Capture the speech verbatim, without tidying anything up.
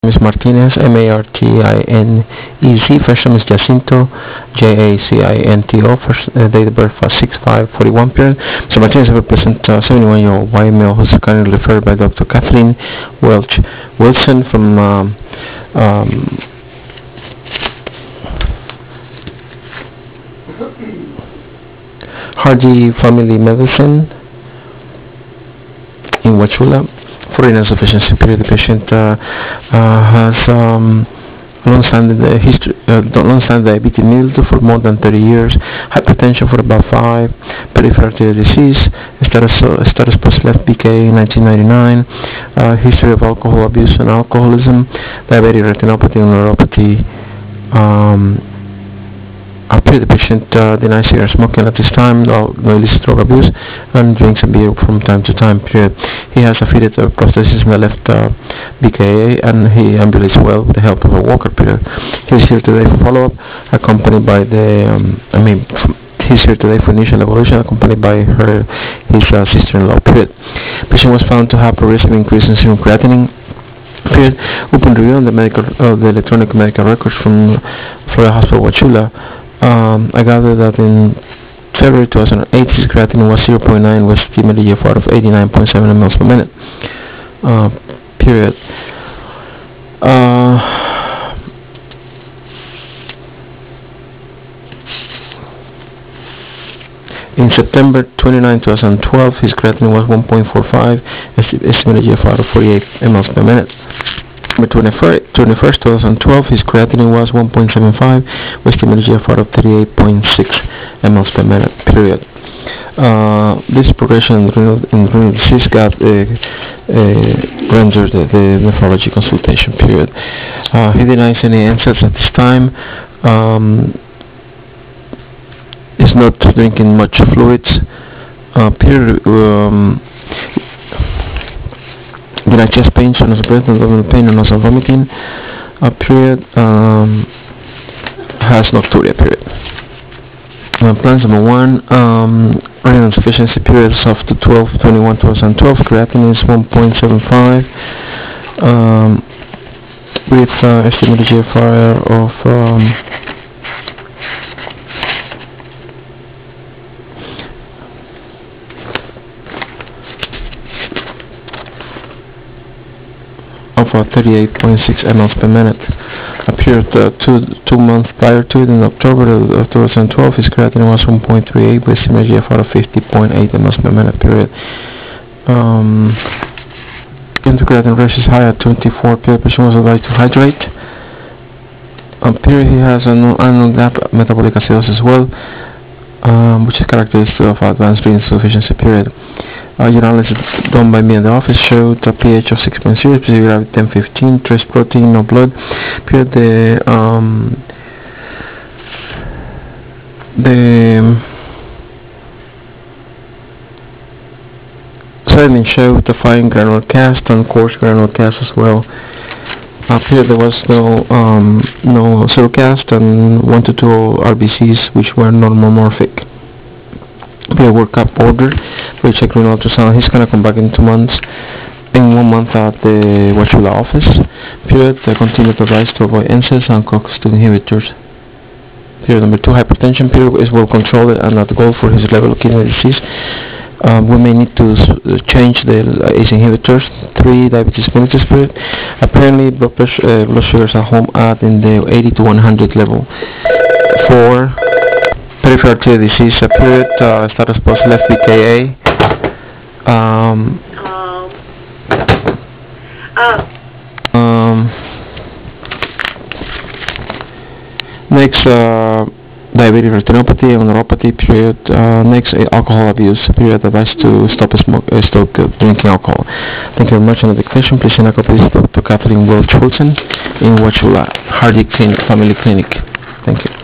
Is Martinez, M A R T I N E Z. First name is Jacinto, J A C I N T O. First uh, date of birth was six five forty-one period. So Martinez represents a seventy-one-year-old white male who's currently referred by Doctor Kathleen Welch Wilson from um, um, Hardy Family Medicine in Wauchula. For insufficiency period, the patient uh, uh, has um, long-standing uh, history, uh, long-standing diabetes mellitus for more than thirty years, hypertension for about five, peripheral arterial disease, status, uh, status post-left B K in nineteen ninety-nine, uh, history of alcohol abuse and alcoholism, diabetic retinopathy and neuropathy. Um, Appear the patient uh, denies cigarette smoking at this time, no, no illicit drug abuse, and drinks a beer from time to time. Period. He has a fitted uh, prosthesis in the left uh, B K A, and he ambulates well with the help of a walker. Period. He is here today for follow-up, accompanied by the, um, I mean, he's here today for initial evaluation, accompanied by her, his uh, sister-in-law. Period. Patient was found to have progressive increase in serum creatinine. Period. Upon review on the medical, uh, the electronic medical records from Florida Hospital Wauchula, Um, I gathered that in February two thousand eight his creatinine was zero point nine with estimated G F R of eighty-nine point seven milliliters per minute. Uh, period. Uh, in September twenty-ninth, twenty twelve, his creatinine was one point four five, esti- estimated G F R of forty-eight milliliters per minute. twenty-first, twenty twelve, his creatinine was one point seven five, with estimated G F R of thirty-eight point six milliliters per minute. Period. Uh, this progression in renal, in renal disease got uh, uh, rendered the, the nephrology consultation. Period. Uh, he denies any N SAIDs at this time. Um, is not drinking much fluids. Uh, period. Um, Denies chest pain, shortness of breath, abdominal pain, and nasal vomiting. Uh, period. Um, has nocturia. Period. Uh, plans number one. Um, renal insufficiency period is of to twelve twenty-one twenty twelve. Creatinine is one point seven five. Um, with uh, estimated G F R of um, of uh, thirty-eight point six milliliters per minute. Appeared uh, two two months prior to it in October of twenty twelve. His creatinine was one point three eight with estimated G F R of fifty point eight milliliters per minute. Period. Um, Creatinine ratio is high at twenty-four. Period. Patient was advised to hydrate. Um, period. He has an annual gap metabolic acidosis as well, um, which is characteristic of advanced renal insufficiency. Period. Uh, urinalysis done by me in the office showed a pH of six point zero, specific gravity ten fifteen, trace protein, no blood. Period. The um, the sediment showed the fine granular cast and coarse granular cast as well. Uh, period. There was no um, no serocast and one to two R B Cs which were normomorphic. Period. Workup order. We check renal ultrasound. He's gonna come back in two months. In one month at the Wauchula office. Period. They continue to advise to avoid N SAIDs and COX two inhibitors. Period. Number two, hypertension. Period is well controlled and at goal for his level of kidney disease. Um, we may need to uh, change the uh, A C E inhibitors. Three, diabetes mellitus. Period. Apparently, blood pressure, uh, blood sugars at home at in the eighty to one hundred level. Four, peripheral arterial disease. Period. Uh, status post left B K A. Um, um, um, next, uh, diabetic retinopathy and neuropathy. Period. Uh, next, uh, alcohol abuse. Period. Advice to stop smoke, uh, stop uh, drinking alcohol. Thank you very much. On the dictation, please send a copy to Doctor Kathleen Welch Wilson in Wauchula Hardy Clinic, Family Clinic. Thank you.